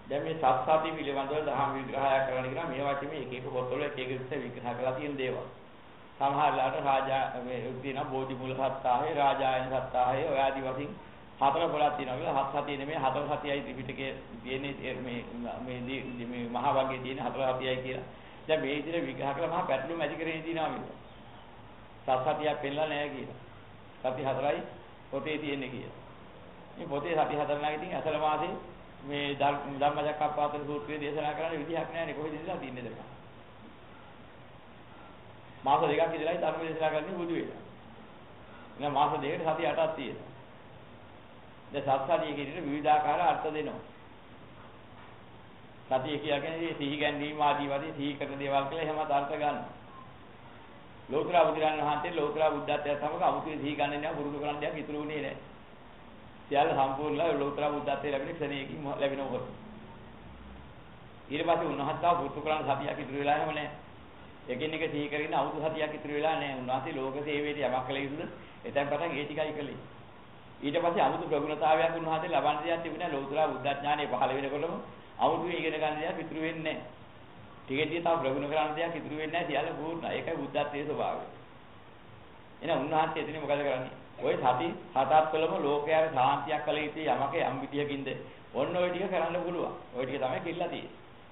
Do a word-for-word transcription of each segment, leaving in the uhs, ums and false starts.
දැන් මේ සත්සාති පිළිබඳව දහම් විග්‍රහය කරන්න කියන මේ වචනේ එක එක පොත්වල එක එක විදිහට විග්‍රහ කරලා තියෙන දේවල්. සමහරලාට රාජා මේ තියෙන බෝධි මූල සත්තාහේ රාජායන සත්තාහේ ඔය ආදි වශයෙන් හතර පොළක් තියෙනවා කියලා හත් සතිය නෙමෙයි හතර සතියයි ත්‍රිපිටකයේ තියෙන්නේ මේ මේ මේ මහා වර්ගයේ තියෙන හතර සතියයි කියලා. දැන් මේ විදිහට විග්‍රහ කළා මහා පැටලුම් ඇති කරගෙන තියෙනවා මේක. සත් සතියක් පෙන්නලා නැහැ කියලා. සති හතරයි පොතේ තියෙන්නේ කියලා. මේ පොතේ සති හතර නම් ඉතින් අසල මාසේ මේ ධම්මචක්කප්පවත්තන සූත්‍රයේ දේශනා කරන්න විදිහක් නැහැ නේ කොහෙද ඉඳලා තින්නේ දෙක. මාස දෙකක් ඉඳලායි ධර්ම දේශනා කරන්නේ බුදු වෙලා. එහෙනම් මාස දෙකකට සති අටක් තියෙනවා. දැන් සත්සතිය කියන විවිධාකාර අර්ථ දෙනවා. සතිය කියන්නේ සිහි ගැනීම ආදී වශයෙන් සිහි කරන දේවල් කියලා එහෙම අර්ථ ගන්නවා. ලෝතර බුදුරන් වහන්සේ ලෝතර බුද්ධත්වයට සමග අමුතුවෙන් සිහි ගන්න නෑ පුරුදු කරන්න දෙයක් ඉතුරු වෙන්නේ නෑ. සියල්ල සම්පූර්ණලා ලෝතර බුද්ධත්වයට ලැබෙන ක්ෂණයකින් ලැබෙන උගත. ඊට පස්සේ උන්වහන්සේ පුරුදු කරන සතියක් ඉතුරු වෙලා එහෙම නෑ. එකින් එක සිහි කරගෙන අවුරුදු සතියක් ඉතුරු වෙලා නෑ. උන්වහන්සේ ලෝක සේවයට යමක් කළ යුතුද? එතෙන් පටන් ඒ ටිකයි කළේ. ඊට පස්සේ අමුතු ප්‍රගුණතාවයක් උන්වහන්සේ ලබන්න දෙයක් තිබුණා ලෝතර බුද්ධඥානෙ පහළ වෙනකොටම අමුතු ඉගෙන ගන්න දෙයක් ඉතුරු වෙන්නේ නෑ. ටිකෙදී තව ප්‍රගුණ කරන්න දෙයක් ඉතුරු වෙන්නේ නැහැ සියල්ල පූර්ණයි. ඒකයි බුද්ධත්වයේ ස්වභාවය. එහෙනම් උන්වහන්සේ එතන මොකද කරන්නේ? ওই සති හතක් තුළම ලෝකයාට සාන්තියක් කළ යුතු යමක යම් විදියකින්ද ඔන්න ඔය ටික කරන්න පුළුවන්. ඔය ටික තමයි කිල්ලා තියෙන්නේ.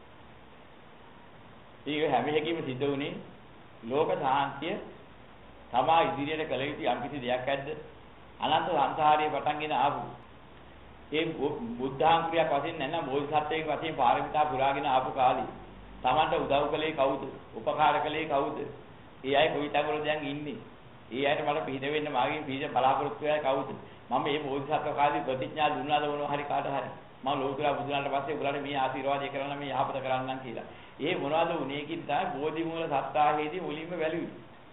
ඊයේ හැම එකකින්ම සිද්ධ වුණේ ලෝක සාන්තිය තමා ඉදිරියට කළ යුතු යම් කිසි දෙයක් ඇද්ද? අනන්ත සංසාරයේ පටන්ගෙන ආපු ඒ බුද්ධාංක්‍රියක් වශයෙන් නැත්නම් බෝධිසත්වයෙක් වශයෙන් පාරමිතා පුරාගෙන ආපු කාලේ තමන්ට උදව් කළේ කවුද? උපකාර කළේ කවුද? ඒ අය කොයි තැනවල දැන් ඉන්නේ? ඒ අයට මට පිහිට වෙන්න මාගේ පිහිට බලාපොරොත්තු වෙලා කවුද? මම මේ බෝධිසත්ව කාලේ ප්‍රතිඥා දුන්නාද මොනවා හරි කාට හරි. මම ලෝතුරා බුදුරන්ට පස්සේ උගලට මේ ආශිර්වාදය කරන්න මේ යහපත කරන්නම් කියලා. ඒ මොනවද උනේ කින් තමයි බෝධි මූල සත්තාහේදී මුලින්ම වැළුවේ.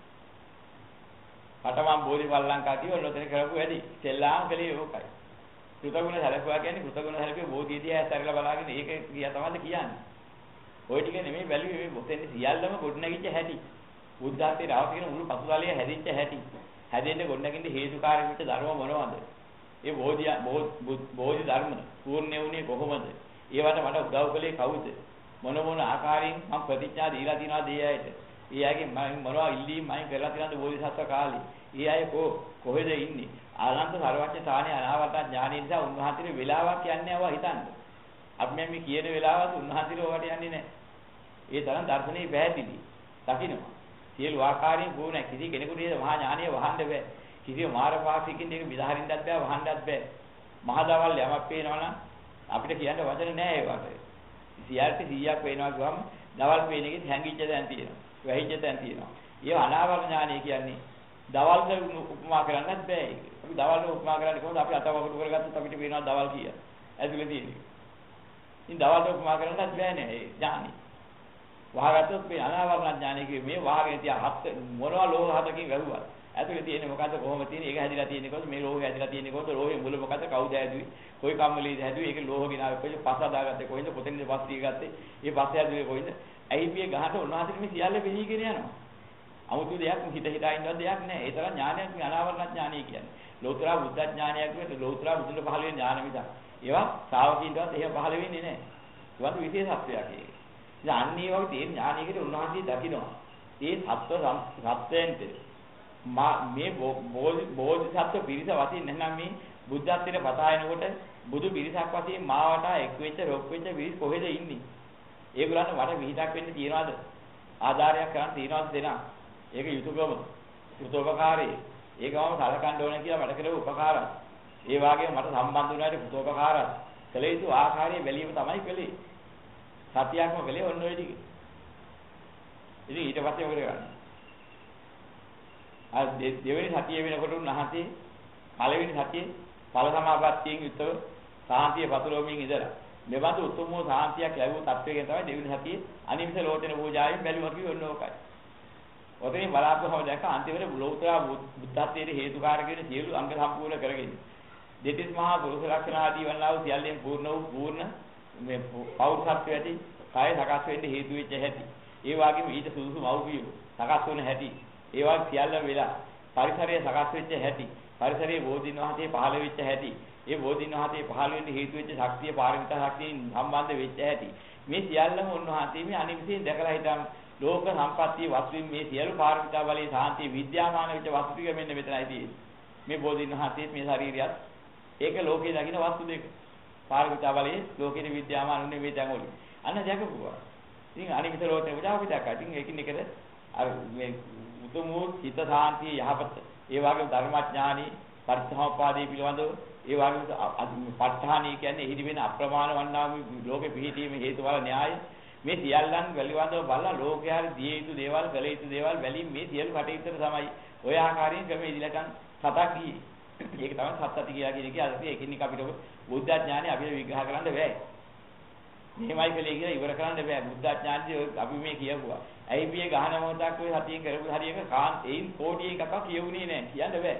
පටමම් බෝධි වල්ලංකා කිය ඔන්නතන කරපු වැඩි. සෙල්ලාම් කලේ ඕකයි. කෘතගුණ සැලකුවා කියන්නේ කෘතගුණ සැලකුවේ බෝධියදී ඇස්සරලා බලාගෙන ඒක කියා තමයි කියන්නේ. ඔය ටික නෙමෙයි බැලුවේ මේ මොතෙන් සියල්ලම ගොඩනැගිච්ච හැටි. බුද්ධාත්මයේ රාව කියන මුළු පසුතලයේ හැදිච්ච හැටි. හැදෙන්න ගොඩනැගින්න හේතුකාරී වෙච්ච ධර්ම මොනවද? ඒ බෝධි බෝධි ධර්ම පූර්ණ වුණේ කොහොමද? ඒවට මට උදව් කළේ කවුද? මොන මොන ආකාරයෙන් මම ප්‍රතිඥා දීලා තියනවාද ඒ අයට? ඒ අයගේ මම මොනවා ඉල්ලීම් මම කරලා තියනද බෝධිසත්ව කාලේ? ඒ අය කො කොහෙද ඉන්නේ? ආනන්ද සර්වඥ තානේ අනාවත ඥානෙ නිසා උන්වහන්සේට වෙලාවක් යන්නේ ආවා හිතන්නේ. අපි මේ කියන වෙලාවත් උන්වහන්සේට ඔකට යන්නේ නැහැ. ඒ තරම් දර්ශනේ පැහැදිලි. දකින්නවා. සියලු ආකාරයෙන් වුණ කිසි කෙනෙකුට මහා ඥානය වහන්න බෑ. කිසි මාර්ගපාක්ෂිකින් ඒක විදහරින්නත් බෑ වහන්නත් බෑ. මහා දවල් යමක් පේනවනම් අපිට කියන්න වචන නෑ ඒකට. සියයට සීයක් පේනවා ගියාම දවල් පේන එකේ හැංගිච්ච දැන් තියෙනවා. වැහිච්ච දැන් තියෙනවා. ඒ අනාවරණ ඥානය කියන්නේ දවල් උපමා කරන්නත් බෑ ඒක. අපි දවල් උපමා කරන්නේ කොහොමද? අපි අතවකට කරගත්තොත් අපිට පේනවා දවල් කියලා. ඇතුලේ තියෙන්නේ. ඉතින් දවල් උපමා කරන්නත් බෑ නේ ඒ ඥානි. වහගත්තොත් මේ අනාවරණ ඥානය කියේ මේ වහගෙන තියා හත් මොනවා ලෝහ හතකින් වැහුවා. ඇතුලේ තියෙන්නේ මොකද්ද කොහොමද තියෙන්නේ? ඒක හැදිලා තියෙන්නේ කොහොමද? මේ ලෝහය හැදිලා තියෙන්නේ කොහොමද? ලෝහේ මුල මොකද්ද? කවුද හැදුවේ? කොයි කම්මලීද හැදුවේ? ඒක ලෝහ ගිනාවේ කොහෙද? පස්ස හදාගත්තේ කොහෙන්ද? පොතෙන්ද පස් ටික ගත්තේ? මේ පස්ස හැදුවේ කොහෙන්ද? ඇයි මේ ගහට උන්වහන්සේ මේ සියල්ල වෙහිගෙන යනවා. 아무තු දෙයක් හිත හිතා ඉන්නව දෙයක් නැහැ. ඒ තරම් ඥානයක් මේ අනාවරණ ඥානය කියන්නේ. ලෝතර බුද්ධ ඥානයක් කියන්නේ ලෝතර බුදුන් පහළ වෙන ඥාන මිසක්. ඒවා ශ්‍රාවකීන්ටවත් එහෙම පහළ වෙන්නේ නැහැ. ඒවත් විශේෂත්වයක් ඒක. ඉතින් අන්නේ වගේ තියෙන ඥානයකට උන්වහන්සේ දකිනවා. ඒ සත්ව සත්වයන්ට මේ බෝධිසත්ව පිරිස වශයෙන් නැත්නම් මේ බුද්ධත්වයට පතා එනකොට බුදු පිරිසක් වශයෙන් මාවට එක් වෙච්ච රොක් වෙච්ච පිරිස කොහෙද ඉන්නේ? ඒගොල්ලන්ට මට විහිදක් වෙන්න තියනවාද? ආධාරයක් කරන් තියනවාද දෙනා? ඒක යුතුයකම. යුතුයපකාරී. ඒකවම සලකන්න ඕනේ කියලා මට කළේ උපකාරය. ඒ වගේම මට සම්බන්ධ වුණාට යුතුයපකාරය. කළ යුතු ආකාරයේ බැලීම තමයි කළේ. සතියක්ම කළේ ඔන්න ඔය ටික. ඉතින් ඊට පස්සේ මොකද කරන්නේ? ආ දෙවෙනි සතිය වෙනකොට උන්වහන්සේ පළවෙනි සතියේ ඵල සමාපත්තියෙන් යුතව සාන්තිය පතුරවමින් ඉඳලා මෙබඳු උතුම් වූ සාන්තියක් ලැබුණු තත්වයකින් තමයි දෙවෙනි සතියේ අනිමිස ලෝටෙන පූජාවෙන් බැලුවා කිව්ව ඔන්න ඕකයි. ඔතනින් බලාපොරොත්තු දැක්ක අන්තිමට ලෝතර බුද්ධත්වයේ හේතුකාරක වෙන සියලු අංග සම්පූර්ණ කරගෙන දෙතිස් මහා පුරුෂ ලක්ෂණ ආදී වන්නා වූ සියල්ලෙන් පූර්ණ වූ පූර්ණ මේ පෞරුෂත්වය ඇති කාය සකස් වෙන්න හේතු වෙච්ච හැටි. ඒ වගේම ඊට සුදුසු මව්පියෝ සකස් වුණ හැටි. ඒ වගේ සියල්ල වෙලා පරිසරය සකස් වෙච්ච හැටි. පරිසරයේ බෝධින් වහන්සේ පහළ වෙච්ච හැටි. ඒ බෝධීන් වහන්සේ පහළ වෙන්න හේතු වෙච්ච ශක්තිය පාරමිතා ශක්තියෙන් සම්බන්ධ වෙච්ච හැටි. මේ සියල්ලම උන්වහන්සේ මේ අනිවිසින් දැකලා හිටම් ලෝක සම්පත්තිය වස්තුන් මේ සියලු පාරමිතා බලයේ සාන්තිය විද්‍යාමාන වෙච්ච වස්තු ටික මෙන්න මෙතනයි තියෙන්නේ. මේ බෝධීන් වහන්සේ මේ ශරීරයත් ඒක ලෝකේ දකින්න වස්තු දෙක. පාරමිතා බලයේ ලෝකේ විද්‍යාමාන උනේ මේ තැන්වල. අන්න දැකපුවා. ඉතින් අනිවිත ලෝකේ වඩා අපි දැක්කා. ඉතින් ඒකින් එකට අර මේ උතුම් චිත්ත සාන්තිය යහපත ඒ වගේම ධර්මඥානී පරිසම්පාදේ පිළිබඳව ඒ වගේම ප ဋ ාණී කියන්නේ එහිදී වෙන අප්‍රමාණ වන්නා ලෝකෙ පිහිටීමේ හේතුඵල න්‍යාය මේ සියල්ලන් පිළිබඳව බලලා ලෝකයාට දිය යුතු දේවල් කළ යුතු දේවල් බැලීම මේ සියලු කටයුතු තමයි ඔය ආකාරයෙන් ක්‍රමයේ ඉදිරියටන් සතක් ගියේ. ඒක තමයි සත්‍යති කියලා කියන එක. අද එකින් එක අපිට බුද්ධ ඥානෙ අපිට විග්‍රහ කරන්න බෑ. මෙහෙමයි කලේ කියලා ඉවර කරන්න බෑ. බුද්ධ ඥානෙ අපි මේ කියවුවා. ඇයි මේ ගහන මොහොතක් ඔය සතියෙන් කරපු හරියක කාන් එයින් කෝටි එකක් කියවුනේ නෑ කියන්න බෑ.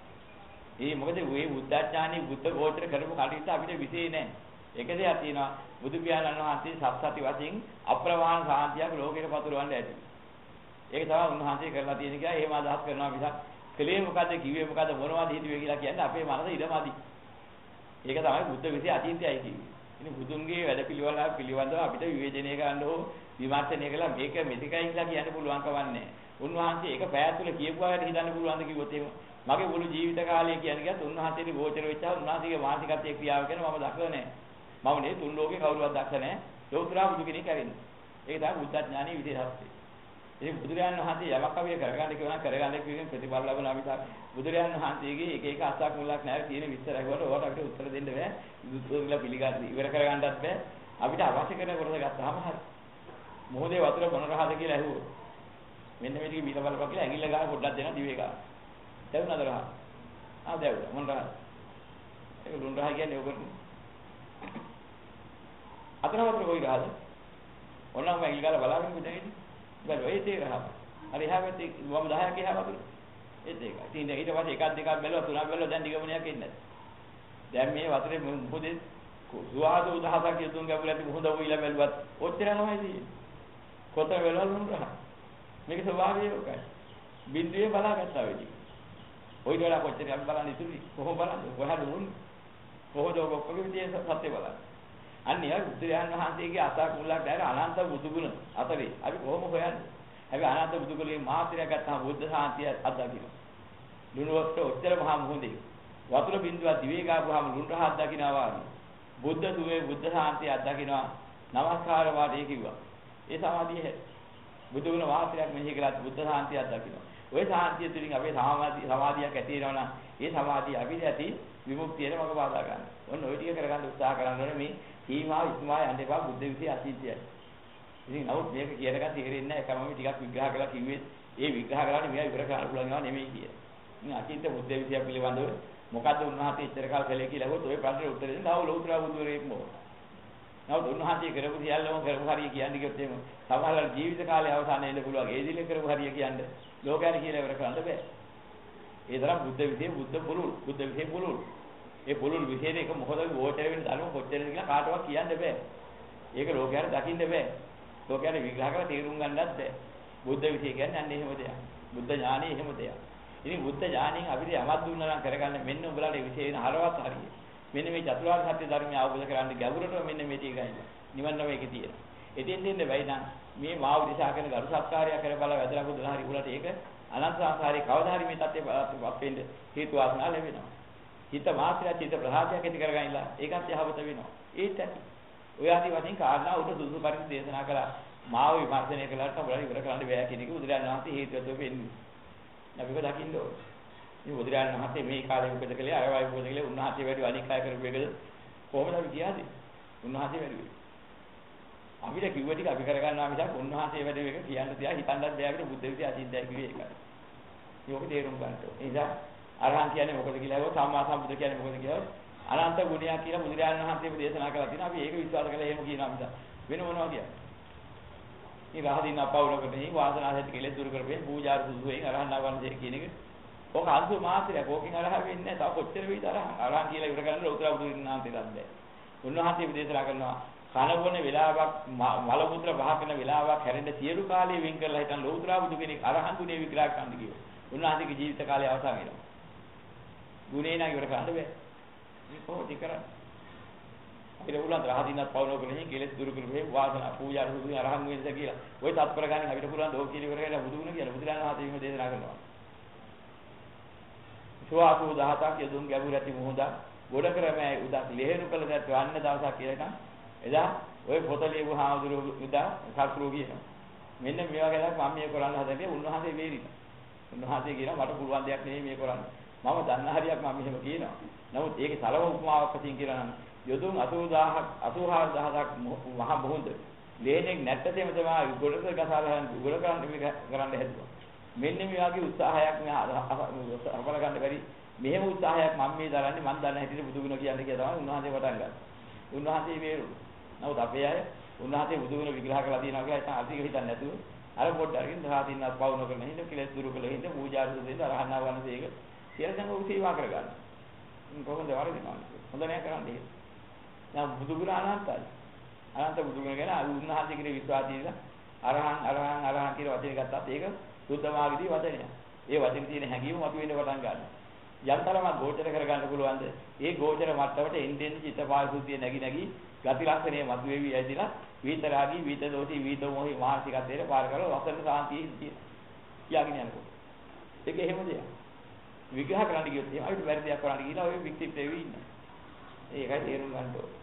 ඒ මොකද ඔය බුද්ධ ඥානෙ බුද්ධ ගෝත්‍ර කරපු කටයුතු අපිට විශේෂ නෑ. ඒක දෙයක් තියෙනවා. බුදු පියාණන් වහන්සේ සත්සති වශයෙන් අප්‍රමාණ සාන්තියක් ලෝකෙට පතුරවන්න ඇති. ඒක තමයි උන්වහන්සේ කරලා තියෙන කියලා එහෙම අදහස් කරනවා මිසක් කලේ මොකද කිව්වේ මොකද මොනවද හිතුවේ කියලා කියන්නේ අපේ මනස ඉඩමදි. ඒක තමයි බුද්ධ විශ්ේ අතීතයයි කිව්වේ. ඉතින් බුදුන්ගේ වැඩ පිළිවෙල පිළිබඳව අපිට විවේචනය කරන්න ඕ විමර්ශනය කළා මේක මෙතිකයි කියලා කියන්න පුළුවන් කවන්නේ නැහැ. උන්වහන්සේ ඒක පැය තුල කියපුවාට හිතන්න පුළුවන්ද කිව්වොත් එහෙම මගේ මුළු ජීවිත කාලය කියන්නේ කියත් උන්වහන්සේගේ ගෝචර වෙච්චා උන්වහන්සේගේ මානසිකත්වයේ ක්‍රියාව ගැන මම දක්ව නැහැ. මම නේ තුන් ලෝකේ කවුරුවත් දක්ව නැහැ. ලෝතුරා බුදු කෙනෙක් ඇරෙන්නේ. ඒක තමයි බුද්ධ ඥානෙ විශේෂත්වය. ඉතින් බුදුරජාණන් වහන්සේ යමක් අපිට කරගන්න කියනවා කරගන්න කියකින් ප්‍රතිඵල ලැබුණා මිසක් බුදුරජාණන් වහන්සේගේ එක එක අසක් මුලක් නැහැ තියෙන විස්තර ඇහුවට ඕකට අපිට උත්තර දෙන්න බෑ. බුදුතුන්ලා පිළිගන්න ඉවර කරගන්නත් බෑ. අපිට අවශ්‍ය කරන කොටස ගත්තාම හරි. මොහොතේ වතුර මොන රහද කියලා ඇහුවොත් මෙන්න මේ ටික බීලා බලපන් කියලා ඇඟිල්ල ගාලා පොඩ්ඩක් දෙනවා දිවේ ගාලා. දැවුණාද රහ? ආ දැවුණා. මොන රහද? ඒක ලුණු රහ කියන්නේ ඔකට. අතන වතුර කොයි රහද? ඔන්නම ඇඟිල්ල ගාලා බලාගෙන ඉඳගෙන බැලුවා ඒ තේ රහ. හරි එහා පැත්තේ වම් දහයක් එහා වතුර. ඒත් ඒකයි. ඉතින් ඊට පස්සේ එකක් දෙකක් බැලුවා තුනක් බැලුවා දැන් නිගමනයක් එන්නේ නැහැ. දැන් මේ වතුරේ මොකද සුවාද උදහසක් යතුන් ගැඹුරට මුහුද වුණා බැලුවත් ඔච්චර තමයි තියෙන්නේ. කොතන වෙලවල් වුණා. මේක ස්වභාවය ඒකයි. බින්දුවේ බලාගත්තා වෙයි. ඔය දොලා කොච්චර අපි බලන්නේ ඉතුරුයි. කොහොම බලන්නේ? කොහොමද වුන්නේ? කොහොමද ඔබ කොහොමද සත්‍ය බලන්නේ? අන්න ඒ බුදුරජාන් වහන්සේගේ අසක් මුලක් දැර අනන්ත බුදුගුණ අතරේ අපි කොහොම හොයන්නේ? හැබැයි අනන්ත බුදුගුණේ මාත්‍රයක් ගත්තාම බුද්ධ ශාන්තිය අත්දකින්න. ලුණුවට ඔච්චර මහා මුහුදේ වතුර බින්දුවක් දිවේ ගාපුවාම ලුණු රහ අත්දකින්නවා වගේ. බුද්ධ සුවේ බුද්ධ ශාන්තිය අත්දකින්නවා. නමස්කාර වාදේ කිව්වා. ඒ සමාධිය බුදුගුණ මාත්‍රයක් මෙහි කළත් බුද්ධ ශාන්තිය අත්දකින්නවා. ওই ශාන්තිය තුළින් අපේ සමාධිය සමාධියක් ඇති වෙනවා නම් ඒ සමාධිය අපිට ඇති විමුක්තියට මඟ බාධා ගන්න. ඔන්න ඔය ටික කරගන්න උත්සාහ කරන්න ඕනේ මේ සීමාව ඉස්මා යන්න එපා බුද්ධ විශ්ේ අතීතයයි. ඉතින් නමුත් මේක කියන එක තේරෙන්නේ නැහැ. ඒකම මේ ටිකක් විග්‍රහ කරලා කිව්වේ ඒ විග්‍රහ කරන්නේ මෙයා ඉවර කරන්න පුළුවන් ඒවා නෙමෙයි කියේ. මේ අතීත බුද්ධ විශ්ය පිළිබඳව මොකද්ද උන්වහන්සේ ඉච්ඡර කාල කළේ කියලා අහුවොත් ඔය ප්‍රශ්නේ උත්තර දෙන්න ආව ලෞතර බුදුරෙක් මොකද? නමුත් උන්වහන්සේ කරපු සියල්ලම කරපු හරිය කියන්නේ කිව්වොත් එහෙම සමහරවල් ජීවිත කාලේ අවසානයේ එන්න පුළුවන්. ඒ දිලේ කරපු හරිය කියන්නේ ලෝකයන් කියලා ඉවර කරන්න බෑ. ඒ තරම් බුද්ධ විශ්ේ බුද්ධ පුරුල් බුද්ධ විශ්ේ පුරුල් ඒ පුළුල් විශේෂ එක මොකද ගෝචර වෙන ධර්ම කොච්චරද කියලා කාටවත් කියන්න බෑ. ඒක ලෝකයට දකින්න බෑ. ලෝකයට විග්‍රහ කරලා තේරුම් ගන්නත් බෑ. බුද්ධ විශේෂ කියන්නේ අන්න එහෙම දෙයක්. බුද්ධ ඥානෙ එහෙම දෙයක්. ඉතින් බුද්ධ ඥානෙන් අපිට යමක් දුන්නා නම් කරගන්න මෙන්න උඹලාට විශේෂ හරවත් හරිය. මෙන්න මේ චතුරාර්ය සත්‍ය ධර්මය අවබෝධ කරගන්න ගැඹුරට මෙන්න මේ ටික ගන්න. නිවන් නම් ඒකේ තියෙන. එතෙන් දෙන්න බැයි නම් මේ මාව දිශා කරන ගරු සත්කාරය කරබල වැදලා බුදුලා හරි උලට ඒක අනන්ත සංසාරේ කවදා හරි මේ තත්ත්වේ බලපත් වෙන්න හේතු වාසනා ලැබෙනවා. හිත මාත්‍රය චිත්ත ප්‍රසාදයක් ඇති කරගන්නලා ඒකත් යහපත වෙනවා. ඒත් ඇති. ඔය ආදි වශයෙන් කාරණා උට සුදුසු පරිදි දේශනා කළා. මාව විමර්ශනය කළාට අපිට ඉවර කරන්න බෑ කියන එක බුදුරජාණන් වහන්සේ හේතුවතු වෙන්නේ. අපිව දකින්න ඕනේ. මේ බුදුරජාණන් වහන්සේ මේ කාලේ උපද කළේ අර වයි උපද කළේ උන්වහන්සේ වැඩි අනික් අය කරපු එකද කොහොමද අපි කියන්නේ? උන්වහන්සේ වැඩි. අපිට කිව්ව ටික අපි කරගන්නවා මිසක් උන්වහන්සේ වැඩි එක කියන්න තියා හිතන්නත් බෑ අපිට බුද්ධ විද්‍යාව අචින්තය කිව්වේ ඒකයි. මේක තේරුම් ගන්න ඕනේ. ඒ නිසා අරහන් කියන්නේ මොකද කියලා අහුවොත් සම්මා සම්බුද්ධ කියන්නේ මොකද කියලා අනන්ත ගුණයක් කියලා බුදුරජාණන් වහන්සේම දේශනා කරලා තියෙනවා. අපි ඒක විශ්වාස කරලා එහෙම කියනවා මිස වෙන මොනවා කියන්නේ. මේ රහදින් අපවුලකට නෙයි වාසනාසහිත කෙලෙස් දුරු කරපේ පූජා සුසුයෙන් අරහන් ආවන්සේ කියන එක. ඔක අන්තිම මාත්‍රයක්. ඕකෙන් අරහ වෙන්නේ නැහැ. තව කොච්චර වෙයිද අරහන්. අරහන් කියලා ඉවර කරන්න උත්තර බුදුරජාණන් වහන්සේ දන්නේ. උන්වහන්සේ දේශනා කරනවා කනබොන වෙලාවක් මල මුත්‍ර පහ කරන වෙලාවක් හැරෙන්න සියලු කාලය වෙන් කරලා හිටන් ලෞතර බුදු කෙනෙක් අරහන් තුනේ විග්‍රහ කරන්න කිව්වා. උන්වහන්සේගේ ජීවිත කාලය අවසන් වෙනවා. ගුණේ නම් ඉවර කරන්න බෑ. මේ කොහොමද කරන්නේ? අපිට පුළුවන් රහතින්වත් පවුනෝ කරන්නේ කෙලෙස් දුරු කරපේ වාසනා පූජා රුදුනේ අරහන් වෙන්නද කියලා. ওই තත්පර ගන්න අපිට පුළුවන් දෝක කියලා ඉවර වෙලා බුදු ගුණ කියලා බුදුරජාණන් වහන්සේ එහෙම දේශනා කරනවා. සුවාසු දහතක් යදුන් ගැඹුරු ඇති මොහොත ගොඩ කරමයි උදා ලෙහෙරු කළ දැත් වන්න දවසක් කියලා එදා ওই පොත ලියපු හාමුදුරුවෝ උදා සත්‍රුව කියනවා. මෙන්න මේ වගේ දා මම මේ කරන්න හදන්නේ උන්වහන්සේ වේරිලා. උන්වහන්සේ කියනවා මට පුළුවන් දෙයක් නෙමෙයි මේ කරන්නේ. මම දන්න හරියක් මම මෙහෙම කියනවා. නමුත් ඒකේ සලව උපමාවක් වශයෙන් කියලා නම් යොදුන් අසූදාහක් අසූහාරදහසක් මහ බොහොඳ ලේනෙක් නැට්ටතේම තමයි ගොඩක ගසාලහන් ගොඩ කරන්න මේ කරන්න හැදුවා. මෙන්න මේ වගේ උත්සාහයක් මේ අපල ගන්න බැරි මෙහෙම උත්සාහයක් මම මේ දරන්නේ මම දන්න හැටියට බුදු ගුණ කියන්නේ කියලා තමයි උන්වහන්සේ පටන් ගන්නේ. උන්වහන්සේ වේරු. නමුත් අපේ අය උන්වහන්සේ බුදු ගුණ විග්‍රහ කරලා තියෙනවා කියලා ඉතින් අතික හිතන්නේ නැතුව අර පොඩ්ඩක් අරගෙන දහතින්වත් පවු නොකරන හින්දා කෙලෙස් දුරු කළ හින්දා පූජා රුදු දෙන්න අරහනා වන්න දෙයක කියලා දැන් ඔය සේවා කරගන්න. කොහොමද වරදිනවා? හොඳ නෑ කරන්නේ. දැන් බුදු ගුණ අනන්තයි. අනන්ත බුදු ගුණ ගැන උන්වහන්සේ කියන විශ්වාසය ඉඳලා අරහන් අරහන් අරහන් කියන වචනේ ගත්තත් ඒක සුද්ධ මාර්ගදී වචනය. ඒ වචනේ තියෙන හැඟීම අපි වෙන්න පටන් ගන්නවා. යම්තරම ගෝචර කරගන්න පුළුවන්ද? ඒ ගෝචර මට්ටමට එන්නෙන් චිත්ත පාරිශුද්ධිය නැగి නැగి ගති ලක්ෂණය මතුවේවි ඇදිලා විතරාගී විත දෝෂී විත මොහි මානසිකත්වයට පාර කරලා වසන සාන්තිය කියාගෙන යනකොට. ඒක එහෙම දෙයක්. විග්‍රහ කරන්න ගියොත් එහෙම අපිට වැරදි දෙයක් කරන්න ගිහලා ඔය වික්ටිප් දෙවි ඉන්නවා. ඒකයි තේරුම් ගන්න ඕනේ.